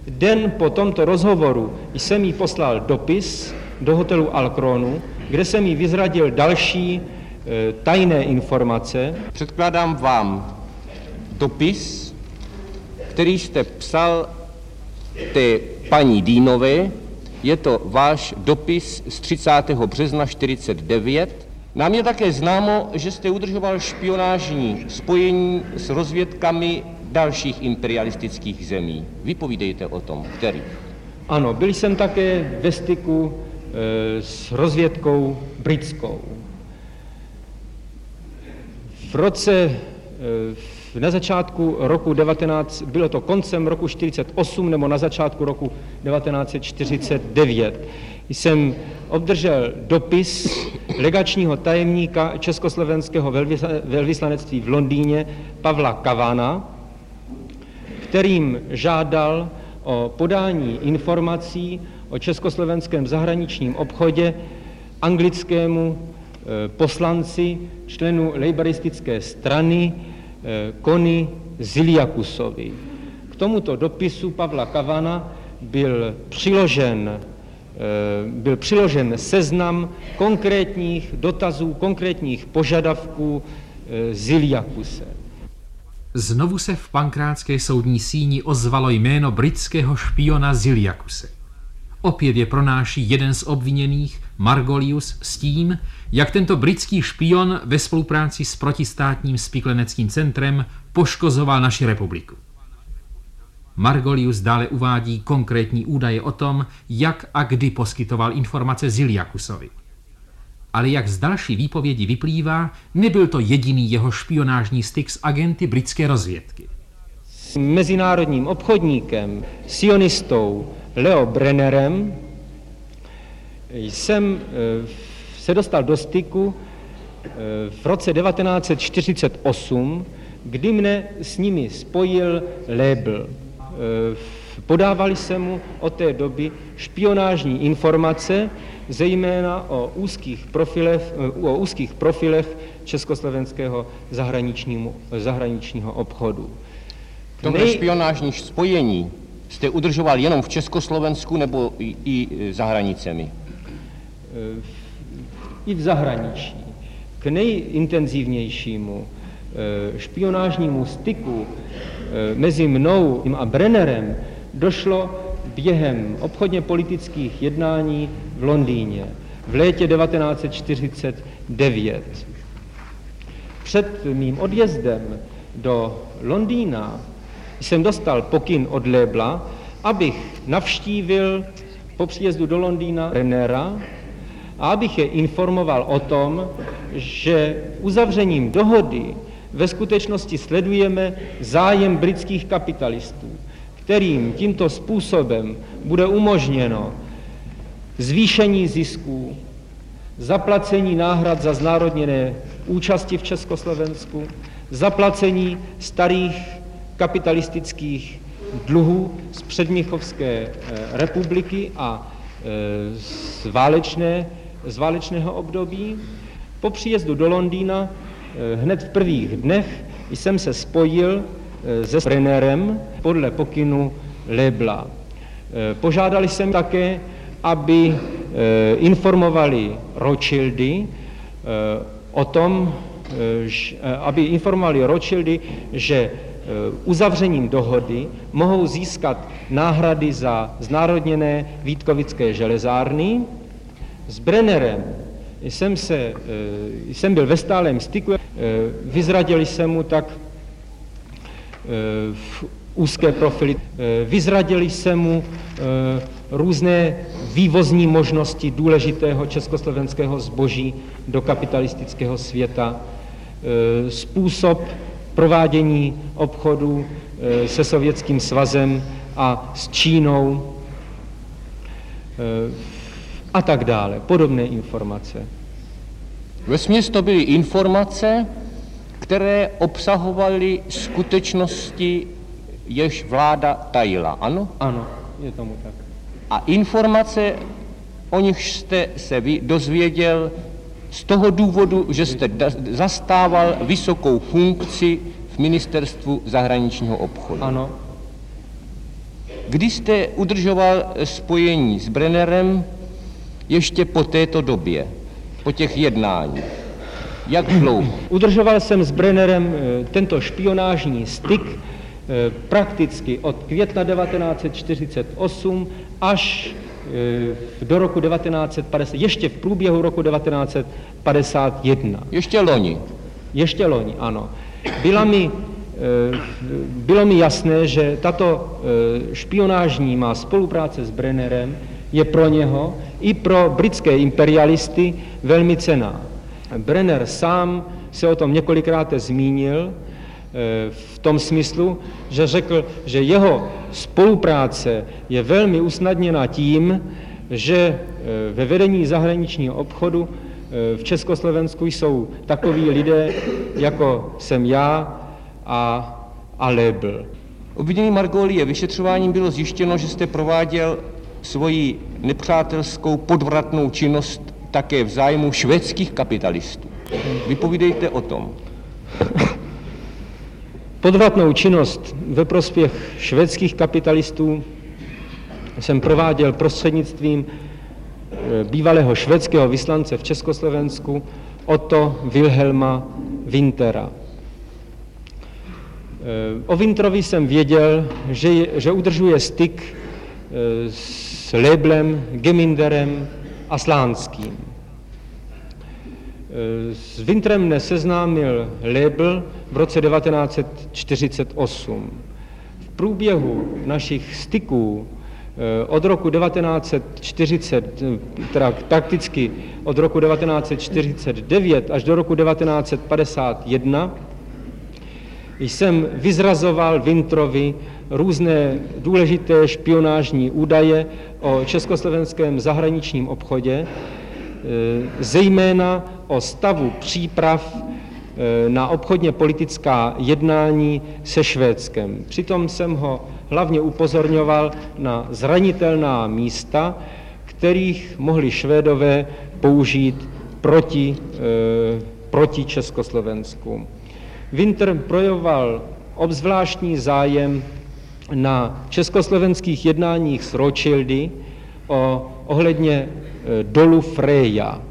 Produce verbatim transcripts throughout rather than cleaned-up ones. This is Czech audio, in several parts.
Den po tomto rozhovoru jsem jí poslal dopis do hotelu Alkronu, kde jsem jí vyzradil další e, tajné informace. Předkládám vám dopis, který jste psal té paní Dínové. Je to váš dopis z třicátého března čtyřicet devět. Nám je také známo, že jste udržoval špionážní spojení s rozvědkami dalších imperialistických zemí. Vypovídejte o tom, který? Ano, byl jsem také ve styku e, s rozvědkou britskou. V roce, e, na začátku roku devatenáct, bylo to koncem roku čtyřicet osm nebo na začátku roku devatenáct set čtyřicet devět, jsem obdržel dopis legačního tajemníka československého velvyslanectví v Londýně Pavla Kavana, kterým žádal o podání informací o československém zahraničním obchodě anglickému poslanci, členu laboristické strany Conny Ziliakusovi. K tomuto dopisu Pavla Kavana byl přiložen, byl přiložen seznam konkrétních dotazů, konkrétních požadavků Ziliakuse. Znovu se v pankrátské soudní síni ozvalo jméno britského špiona Ziliakuse. Opět je pronáší jeden z obviněných, Margolius, s tím, jak tento britský špion ve spolupráci s protistátním spikleneckým centrem poškozoval naši republiku. Margolius dále uvádí konkrétní údaje o tom, jak a kdy poskytoval informace Ziliakusovi. Ale jak z další výpovědi vyplývá, nebyl to jediný jeho špionážní styk s agenty britské rozvědky. S mezinárodním obchodníkem, sionistou Leo Brennerem jsem se dostal do styku v roce devatenáct set čtyřicet osm, kdy mne s nimi spojil Lebel. Podávali se mu od té doby špionážní informace, zejména o úzkých profilech, o úzkých profilech československého zahraničního obchodu. Tohle Nej... špionážní spojení jste udržoval jenom v Československu nebo i, i za hranicemi? I v zahraničí. K nejintenzivnějšímu špionážnímu styku mezi mnou a Brennerem došlo během obchodně politických jednání v Londýně v létě devatenáct set čtyřicet devět. Před mým odjezdem do Londýna jsem dostal pokyn od Lebla, abych navštívil po příjezdu do Londýna Brennera a abych je informoval o tom, že uzavřením dohody ve skutečnosti sledujeme zájem britských kapitalistů, kterým tímto způsobem bude umožněno zvýšení zisků, zaplacení náhrad za znárodněné účasti v Československu, zaplacení starých kapitalistických dluhů z předmnichovské republiky a z, válečné, z válečného období. Po příjezdu do Londýna hned v prvních dnech jsem se spojil se Brennerem podle pokynu Lebla. Požádali jsem také, aby informovali Rothschildy o tom, aby informovali Rothschildy, že uzavřením dohody mohou získat náhrady za znárodněné Vítkovické železárny. S Brennerem jsem, se, jsem byl ve stálém styku, vyzradili jsem mu tak v úzké profily, vyzradili jsem mu různé vývozní možnosti důležitého československého zboží do kapitalistického světa, způsob provádění obchodu se Sovětským svazem a s Čínou a tak dále, podobné informace. Vesměs to byly informace, které obsahovaly skutečnosti, jež vláda tajila, ano? Ano, je tomu tak. A informace, o nich jste se vy dozvěděl z toho důvodu, že jste da- zastával vysokou funkci v ministerstvu zahraničního obchodu. Ano. Kdy jste udržoval spojení s Brennerem ještě po této době, po těch jednáních? Jak dlouho? Udržoval jsem s Brennerem tento špionážní styk prakticky od května devatenáct set čtyřicet osm až do roku devatenáct set padesát, ještě v průběhu roku devatenáct set padesát jedna. Ještě loni. Ještě loni, ano. Byla mi, bylo mi jasné, že tato špionážní má spolupráce s Brennerem je pro něho i pro britské imperialisty velmi cenná. Brenner sám se o tom několikrát zmínil v tom smyslu, že řekl, že jeho spolupráce je velmi usnadněna tím, že ve vedení zahraničního obchodu v Československu jsou takoví lidé, jako jsem já a, a Lebl. Obvinění Margolie vyšetřováním bylo zjištěno, že jste prováděl svoji nepřátelskou podvratnou činnost také v zájmu švédských kapitalistů. Vypovídejte o tom. Podvratnou činnost ve prospěch švédských kapitalistů jsem prováděl prostřednictvím bývalého švédského vyslance v Československu Otto Wilhelma Winthera. O Wintherovi jsem věděl, že, že udržuje styk s Leblem, Geminderem a Slánským. S Wintherem mne seznámil Lebl v roce devatenáct set čtyřicet osm. V průběhu našich styků od roku devatenáct set čtyřicet, teda prakticky od roku devatenáct set čtyřicet devět až do roku devatenáct set padesát jedna jsem vyzrazoval Wintherovi různé důležité špionážní údaje o československém zahraničním obchodě, zejména o stavu příprav na obchodně politická jednání se Švédskem. Přitom jsem ho hlavně upozorňoval na zranitelná místa, kterých mohli Švédové použít proti, e, proti Československu. Winther projevoval obzvláštní zájem na československých jednáních s Rothschildy o, ohledně e, dolu Freja.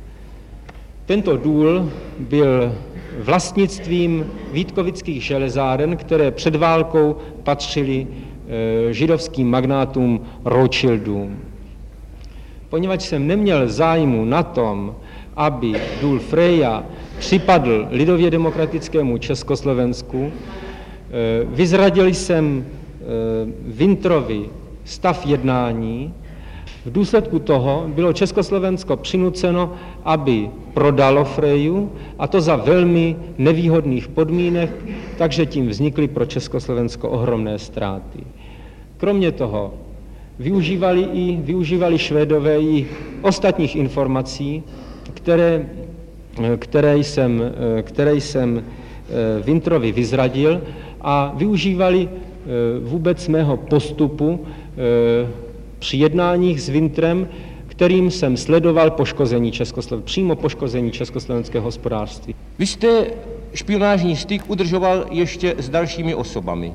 Tento důl byl vlastnictvím Vítkovických železáren, které před válkou patřily e, židovským magnátům Rothschildům. Poněvadž jsem neměl zájmu na tom, aby důl Freja připadl lidově demokratickému Československu, e, vyzradil jsem e, Wintherovi stav jednání. V důsledku toho bylo Československo přinuceno, aby prodalo Freju, a to za velmi nevýhodných podmínek, takže tím vznikly pro Československo ohromné ztráty. Kromě toho využívali, i, využívali Švédové i ostatních informací, které, které, jsem, které jsem Wintherovi vyzradil, a využívali vůbec mého postupu při jednáních s Wintherem, kterým jsem sledoval poškození Českosloven, přímo poškození československého hospodářství. Vy jste špionážní styk udržoval ještě s dalšími osobami.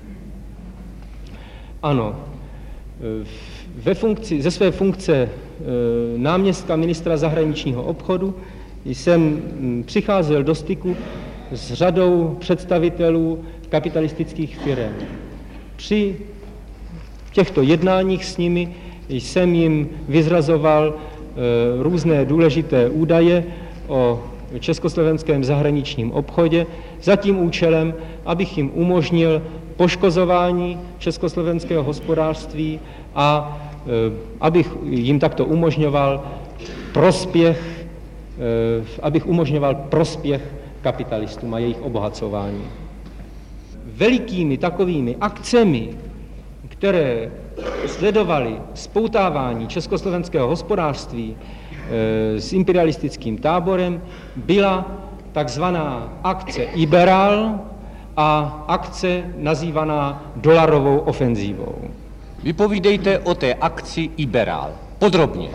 Ano. Ve funkci, ze své funkce náměstka ministra zahraničního obchodu jsem přicházel do styku s řadou představitelů kapitalistických firem. Při těchto jednáních s nimi jsem jim vyzrazoval e, různé důležité údaje o československém zahraničním obchodě za tím účelem, abych jim umožnil poškozování československého hospodářství a e, abych jim takto umožňoval prospěch, e, abych umožňoval prospěch kapitalistům a jejich obohacování. Velikými takovými akcemi, které sledovaly spoutávání československého hospodářství e, s imperialistickým táborem, byla takzvaná akce Iberal a akce nazývaná dolarovou ofenzívou. Vypovídejte o té akci Iberal podrobně.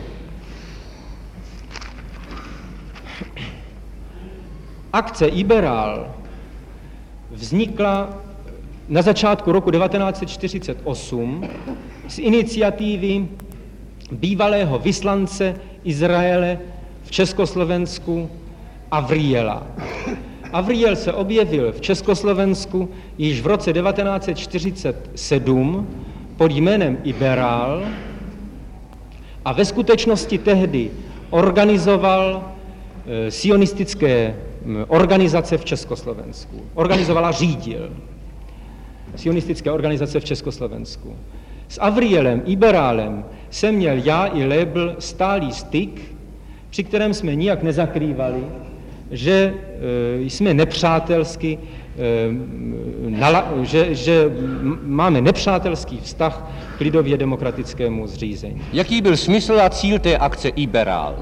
Akce Iberal vznikla na začátku roku devatenáct set čtyřicet osm z iniciativy bývalého vyslance Izraele v Československu Avriela. Avriel se objevil v Československu již v roce devatenáct set čtyřicet sedm pod jménem Iberal a ve skutečnosti tehdy organizoval e, sionistické organizace v Československu. Organizoval a řídil sionistické organizace v Československu. S Avrielem Iberálem jsem měl já i Lebl stálý styk, při kterém jsme nijak nezakrývali, že e, jsme nepřátelsky, e, nala, že, že máme nepřátelský vztah k lidově demokratickému zřízení. Jaký byl smysl a cíl té akce Iberál?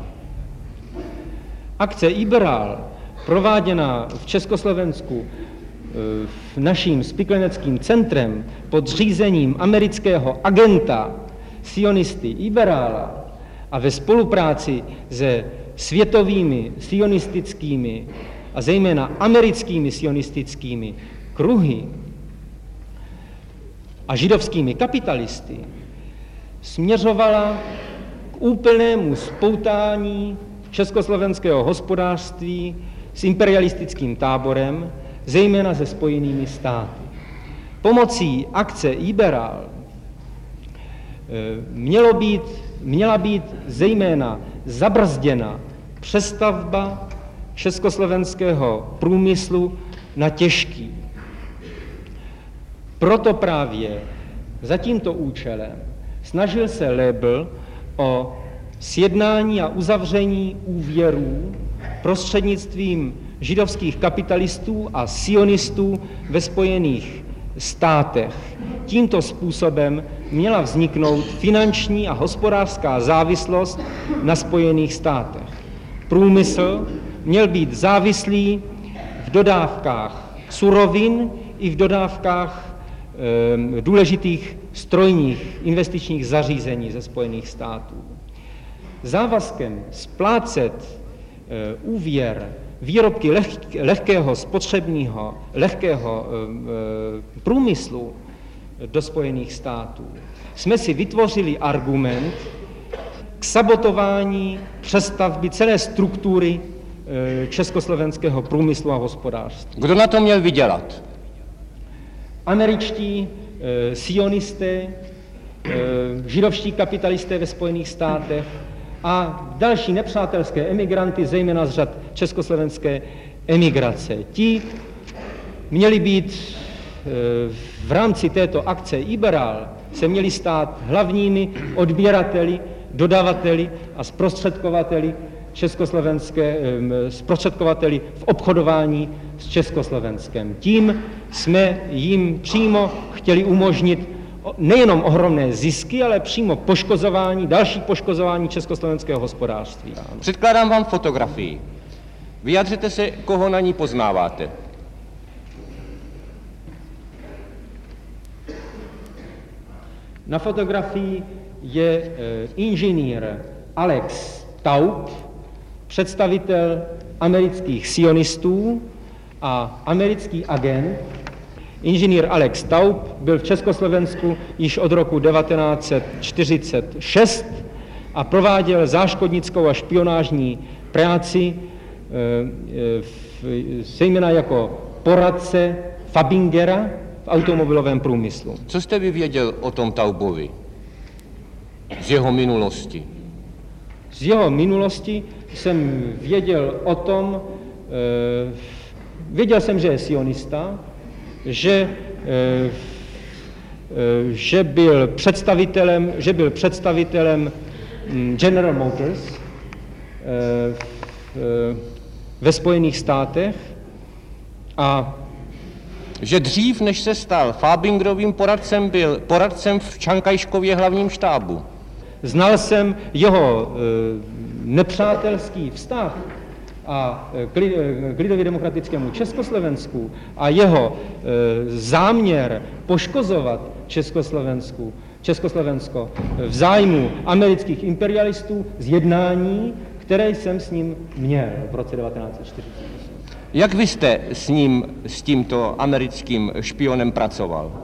Akce Iberál, prováděná v Československu e, v naším spikleneckým centrem pod řízením amerického agenta sionisty Iberála a ve spolupráci se světovými sionistickými a zejména americkými sionistickými kruhy a židovskými kapitalisty směřovala k úplnému spoutání československého hospodářství s imperialistickým táborem, zejména se Spojenými státy. Pomocí akce Iberal mělo být, měla být zejména zabrzděna přestavba československého průmyslu na těžký. Proto právě za tímto účelem snažil se Lebl o sjednání a uzavření úvěrů prostřednictvím židovských kapitalistů a sionistů ve Spojených státech. Tímto způsobem měla vzniknout finanční a hospodářská závislost na Spojených státech. Průmysl měl být závislý v dodávkách surovin i v dodávkách e, důležitých strojních investičních zařízení ze Spojených států. Závazkem splácet e, úvěr výrobky leh, lehkého spotřebního, lehkého e, průmyslu do Spojených států jsme si vytvořili argument k sabotování přestavby celé struktury e, československého průmyslu a hospodářství. Kdo na to měl vydělat? Američtí e, sionisté, e, židovští kapitalisté ve Spojených státech a další nepřátelské emigranty, zejména z řad československé emigrace. Ti měli být v rámci této akce Iberal se měli stát hlavními odběrateli, dodavateli a zprostředkovateli československé, zprostředkovateli v obchodování s Československem. Tím jsme jim přímo chtěli umožnit nejenom ohromné zisky, ale přímo poškozování, další poškozování československého hospodářství. Předkládám vám fotografii. Vyjadřete se, koho na ní poznáváte. Na fotografii je e, inženýr Alex Taub, představitel amerických sionistů a americký agent. Inženýr Alex Taub byl v Československu již od roku devatenáct set čtyřicet šest a prováděl záškodnickou a špionážní práci, zejména jako poradce Fabingera v automobilovém průmyslu. Co jste vy věděl o tom Taubovi? Z jeho minulosti? Z jeho minulosti jsem věděl o tom, e, věděl jsem, že je sionista, že, e, e, že byl představitelem, že byl představitelem General Motors e, e, ve Spojených státech a že dřív, než se stal Fabingerovým poradcem, byl poradcem v Čankajškově hlavním štábu. Znal jsem jeho e, nepřátelský vztah a k lidově demokratickému Československu a jeho e, záměr poškozovat Československu, Československo v zájmu amerických imperialistů z jednání, které jsem s ním měl v roce devatenáct set čtyřicet osm. Jak vy jste s ním, s tímto americkým špionem pracoval?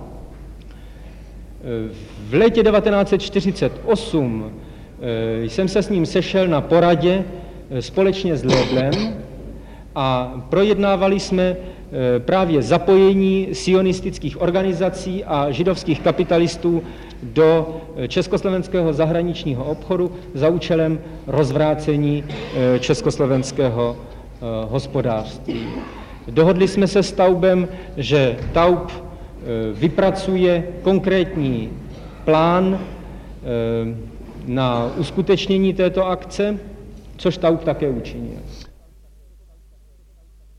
V létě devatenáct set čtyřicet osm jsem se s ním sešel na poradě společně s Léblem a projednávali jsme právě zapojení sionistických organizací a židovských kapitalistů do československého zahraničního obchodu za účelem rozvrácení československého hospodářství. Dohodli jsme se s Taubem, že Taub vypracuje konkrétní plán na uskutečnění této akce, což Taub také učinil.